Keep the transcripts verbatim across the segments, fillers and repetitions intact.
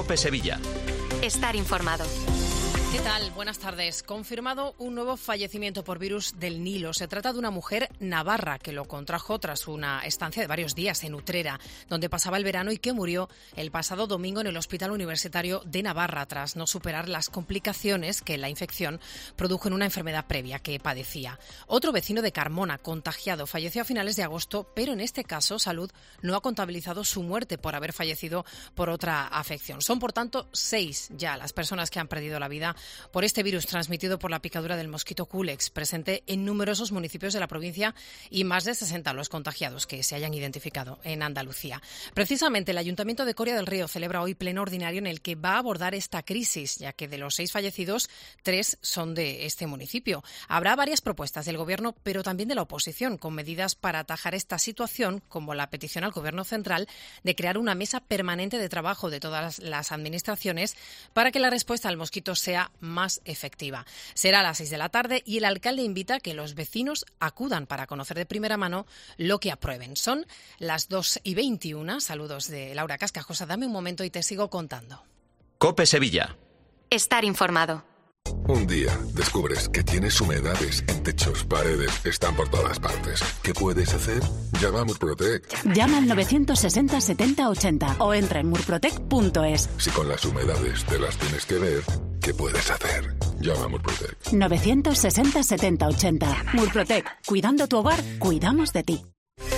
COPE Sevilla. Estar informado. ¿Qué tal? Buenas tardes. Confirmado un nuevo fallecimiento por virus del Nilo. Se trata de una mujer navarra que lo contrajo tras una estancia de varios días en Utrera, donde pasaba el verano y que murió el pasado domingo en el Hospital Universitario de Navarra tras no superar las complicaciones que la infección produjo en una enfermedad previa que padecía. Otro vecino de Carmona, contagiado, falleció a finales de agosto, pero en este caso Salud no ha contabilizado su muerte por haber fallecido por otra afección. Son, por tanto, seis ya las personas que han perdido la vida por este virus transmitido por la picadura del mosquito Culex, presente en numerosos municipios de la provincia, y más de sesenta los contagiados que se hayan identificado en Andalucía. Precisamente el Ayuntamiento de Coria del Río celebra hoy pleno ordinario en el que va a abordar esta crisis, ya que de los seis fallecidos, tres son de este municipio. Habrá varias propuestas del Gobierno, pero también de la oposición, con medidas para atajar esta situación, como la petición al Gobierno central de crear una mesa permanente de trabajo de todas las administraciones para que la respuesta al mosquito sea más efectiva. Será a las seis de la tarde y el alcalde invita a que los vecinos acudan para conocer de primera mano lo que aprueben. Son las dos y veintiuna. Saludos de Laura Cascajosa. Dame un momento y te sigo contando. COPE Sevilla. Estar informado. Un día descubres que tienes humedades en techos, paredes, están por todas partes. ¿Qué puedes hacer? Llama a Murprotec. Llama al novecientos sesenta setenta ochenta o entra en murprotec punto es. Si con las humedades te las tienes que ver, ¿qué puedes hacer? Llama a Murprotec. novecientos sesenta setenta ochenta. Murprotec. Cuidando tu hogar, cuidamos de ti.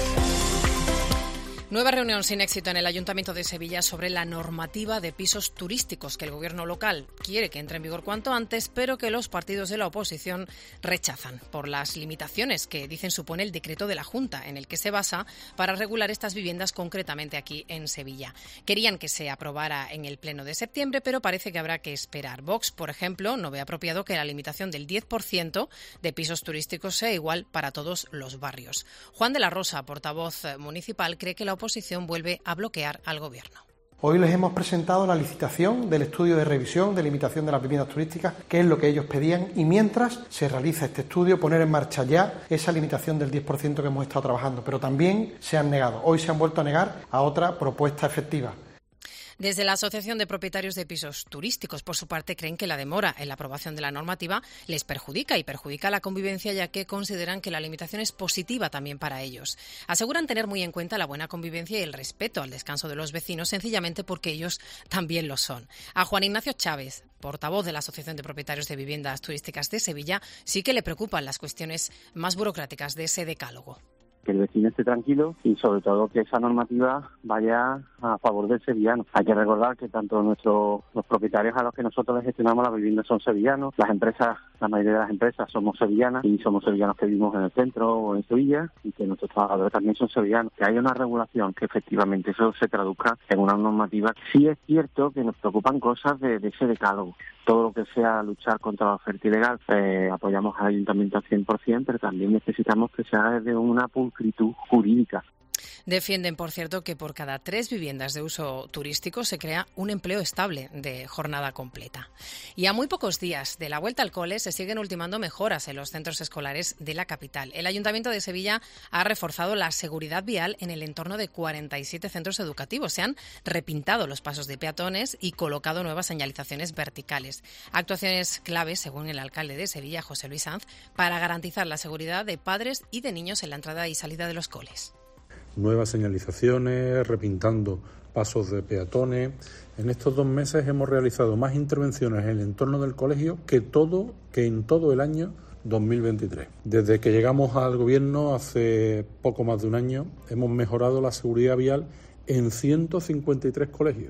Nueva reunión sin éxito en el Ayuntamiento de Sevilla sobre la normativa de pisos turísticos que el Gobierno local quiere que entre en vigor cuanto antes, pero que los partidos de la oposición rechazan por las limitaciones que dicen supone el decreto de la Junta en el que se basa para regular estas viviendas concretamente aquí en Sevilla. Querían que se aprobara en el Pleno de septiembre, pero parece que habrá que esperar. Vox, por ejemplo, no ve apropiado que la limitación del diez por ciento de pisos turísticos sea igual para todos los barrios. Juan de la Rosa, portavoz municipal, cree que la oposición vuelve a bloquear al Gobierno. Hoy les hemos presentado la licitación del estudio de revisión de limitación de las viviendas turísticas, que es lo que ellos pedían, y mientras se realiza este estudio, poner en marcha ya esa limitación del diez por ciento que hemos estado trabajando, pero también se han negado. Hoy se han vuelto a negar a otra propuesta efectiva. Desde la Asociación de Propietarios de Pisos Turísticos, por su parte, creen que la demora en la aprobación de la normativa les perjudica y perjudica la convivencia, ya que consideran que la limitación es positiva también para ellos. Aseguran tener muy en cuenta la buena convivencia y el respeto al descanso de los vecinos, sencillamente porque ellos también lo son. A Juan Ignacio Chávez, portavoz de la Asociación de Propietarios de Viviendas Turísticas de Sevilla, sí que le preocupan las cuestiones más burocráticas de ese decálogo. Que el vecino esté tranquilo y sobre todo que esa normativa vaya a favor del sevillano. Hay que recordar que tanto nuestros los propietarios a los que nosotros les gestionamos las viviendas son sevillanos, las empresas, la mayoría de las empresas somos sevillanas y somos sevillanos que vivimos en el centro o en Sevilla, y que nuestros trabajadores también son sevillanos. Que haya una regulación que efectivamente eso se traduzca en una normativa. Sí es cierto que nos preocupan cosas de, de ese decálogo. Todo lo que sea luchar contra la oferta ilegal, eh, apoyamos al Ayuntamiento al cien por ciento, pero también necesitamos que se haga desde una pulcritud jurídica. Defienden, por cierto, que por cada tres viviendas de uso turístico se crea un empleo estable de jornada completa. Y a muy pocos días de la vuelta al cole se siguen ultimando mejoras en los centros escolares de la capital. El Ayuntamiento de Sevilla ha reforzado la seguridad vial en el entorno de cuarenta y siete centros educativos. Se han repintado los pasos de peatones y colocado nuevas señalizaciones verticales. Actuaciones claves, según el alcalde de Sevilla, José Luis Sanz, para garantizar la seguridad de padres y de niños en la entrada y salida de los coles. Nuevas señalizaciones, repintando pasos de peatones. En estos dos meses hemos realizado más intervenciones en el entorno del colegio que todo que en todo el año dos mil veintitrés. Desde que llegamos al gobierno hace poco más de un año, hemos mejorado la seguridad vial en ciento cincuenta y tres colegios.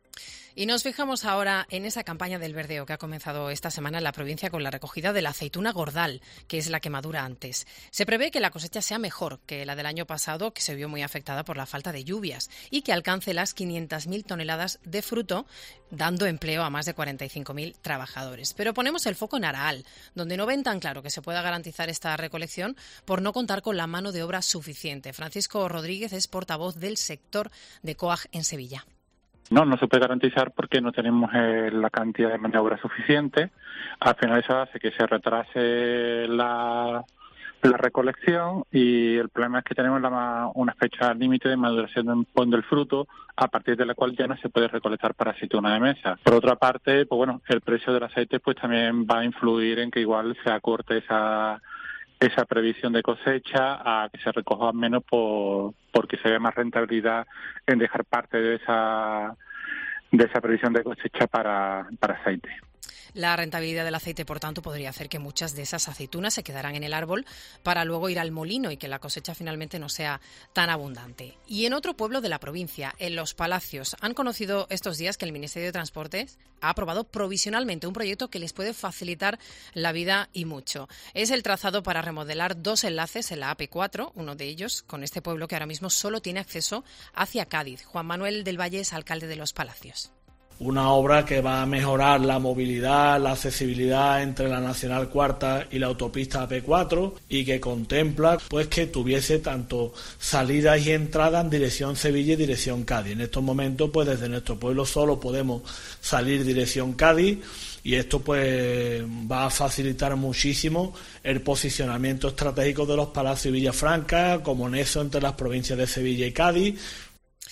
Y nos fijamos ahora en esa campaña del verdeo que ha comenzado esta semana en la provincia con la recogida de la aceituna Gordal, que es la que madura antes. Se prevé que la cosecha sea mejor que la del año pasado, que se vio muy afectada por la falta de lluvias, y que alcance las quinientas mil toneladas de fruto, dando empleo a más de cuarenta y cinco mil trabajadores. Pero ponemos el foco en Araal, donde no ven tan claro que se pueda garantizar esta recolección por no contar con la mano de obra suficiente. Francisco Rodríguez es portavoz del sector de COAG en Sevilla. No, no se puede garantizar porque no tenemos eh, la cantidad de mano de obra suficiente. Al final eso hace que se retrase la, la recolección y el problema es que tenemos la, una fecha límite de maduración del fruto a partir de la cual ya no se puede recolectar para aceituna de mesa. Por otra parte, pues bueno, el precio del aceite pues también va a influir en que igual se acorte esa esa previsión de cosecha a que se recoja menos por porque se ve más rentabilidad en dejar parte de esa de esa previsión de cosecha para para aceite. La rentabilidad del aceite, por tanto, podría hacer que muchas de esas aceitunas se quedaran en el árbol para luego ir al molino y que la cosecha finalmente no sea tan abundante. Y en otro pueblo de la provincia, en Los Palacios, han conocido estos días que el Ministerio de Transportes ha aprobado provisionalmente un proyecto que les puede facilitar la vida y mucho. Es el trazado para remodelar dos enlaces en la A P cuatro, uno de ellos con este pueblo que ahora mismo solo tiene acceso hacia Cádiz. Juan Manuel del Valle es alcalde de Los Palacios. Una obra que va a mejorar la movilidad, la accesibilidad entre la Nacional Cuarta y la autopista A P cuatro y que contempla pues que tuviese tanto salidas y entradas en dirección Sevilla y dirección Cádiz. En estos momentos pues desde nuestro pueblo solo podemos salir dirección Cádiz y esto pues va a facilitar muchísimo el posicionamiento estratégico de Los Palacios y Villafranca como nexo entre las provincias de Sevilla y Cádiz.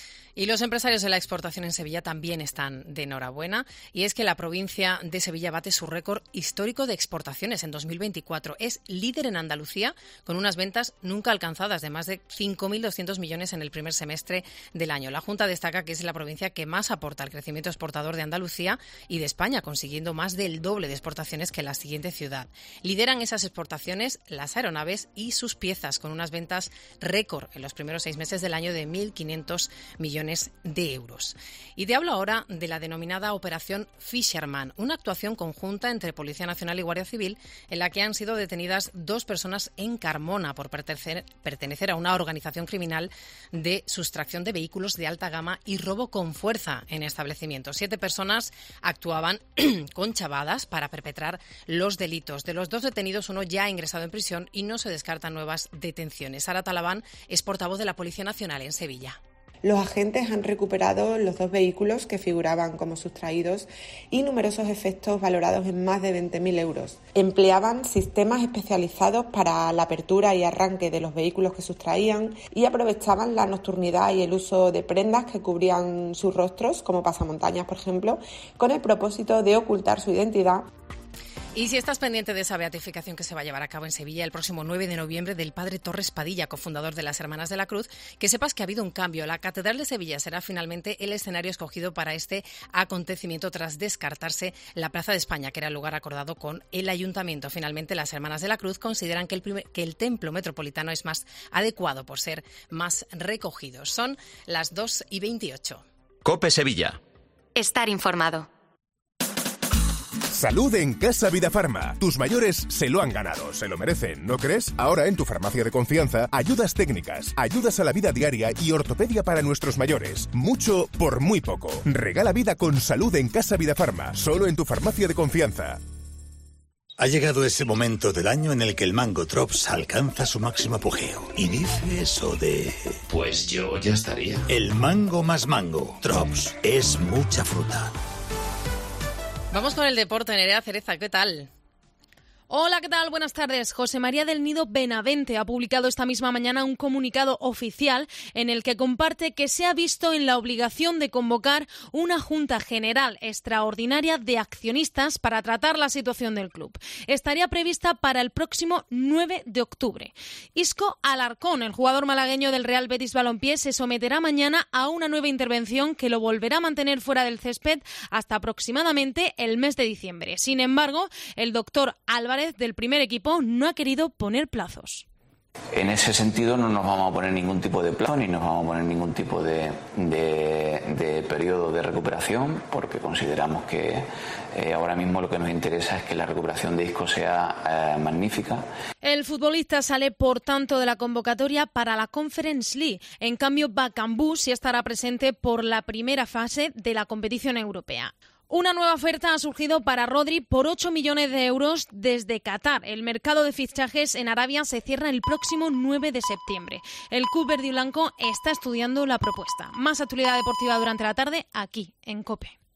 Y los empresarios de la exportación en Sevilla también están de enhorabuena, y es que la provincia de Sevilla bate su récord histórico de exportaciones en dos mil veinticuatro. Es líder en Andalucía con unas ventas nunca alcanzadas de más de cinco mil doscientos millones en el primer semestre del año. La Junta destaca que es la provincia que más aporta al crecimiento exportador de Andalucía y de España, consiguiendo más del doble de exportaciones que la siguiente ciudad. Lideran esas exportaciones las aeronaves y sus piezas, con unas ventas récord en los primeros seis meses del año de mil quinientos millones de euros. Y te hablo ahora de la denominada Operación Fisherman, una actuación conjunta entre Policía Nacional y Guardia Civil en la que han sido detenidas dos personas en Carmona por pertenecer, pertenecer a una organización criminal de sustracción de vehículos de alta gama y robo con fuerza en establecimientos. Siete personas actuaban con chavadas para perpetrar los delitos. De los dos detenidos, uno ya ha ingresado en prisión y no se descartan nuevas detenciones. Sara Talabán es portavoz de la Policía Nacional en Sevilla. Los agentes han recuperado los dos vehículos que figuraban como sustraídos y numerosos efectos valorados en más de veinte mil euros. Empleaban sistemas especializados para la apertura y arranque de los vehículos que sustraían y aprovechaban la nocturnidad y el uso de prendas que cubrían sus rostros, como pasamontañas, por ejemplo, con el propósito de ocultar su identidad. Y si estás pendiente de esa beatificación que se va a llevar a cabo en Sevilla el próximo nueve de noviembre del padre Torres Padilla, cofundador de las Hermanas de la Cruz, que sepas que ha habido un cambio. La Catedral de Sevilla será finalmente el escenario escogido para este acontecimiento tras descartarse la Plaza de España, que era el lugar acordado con el Ayuntamiento. Finalmente, las Hermanas de la Cruz consideran que el, primer, que el templo metropolitano es más adecuado por ser más recogido. Son las dos y veintiocho. COPE Sevilla. Estar informado. Salud en Casa Vidafarma. Tus mayores se lo han ganado, se lo merecen, ¿no crees? Ahora en tu farmacia de confianza, ayudas técnicas, ayudas a la vida diaria y ortopedia para nuestros mayores. Mucho por muy poco. Regala vida con salud en Casa Vidafarma, solo en tu farmacia de confianza. Ha llegado ese momento del año en el que el Mango Drops alcanza su máximo apogeo. Y dice eso de... Pues yo ya estaría. El mango más mango. Drops es mucha fruta. Vamos con el deporte, Nerea Cereza, ¿qué tal? Hola, ¿qué tal? Buenas tardes. José María del Nido Benavente ha publicado esta misma mañana un comunicado oficial en el que comparte que se ha visto en la obligación de convocar una Junta General Extraordinaria de Accionistas para tratar la situación del club. Estaría prevista para el próximo nueve de octubre. Isco Alarcón, el jugador malagueño del Real Betis Balompié, se someterá mañana a una nueva intervención que lo volverá a mantener fuera del césped hasta aproximadamente el mes de diciembre. Sin embargo, el doctor Álvarez del primer equipo no ha querido poner plazos. En ese sentido no nos vamos a poner ningún tipo de plazo ni nos vamos a poner ningún tipo de, de, de periodo de recuperación, porque consideramos que eh, ahora mismo lo que nos interesa es que la recuperación de Isco sea eh, magnífica. El futbolista sale, por tanto, de la convocatoria para la Conference League. En cambio, Bakambu sí estará presente por la primera fase de la competición europea. Una nueva oferta ha surgido para Rodri por ocho millones de euros desde Qatar. El mercado de fichajes en Arabia se cierra el próximo nueve de septiembre. El club verde y blanco está estudiando la propuesta. Más actualidad deportiva durante la tarde aquí en COPE.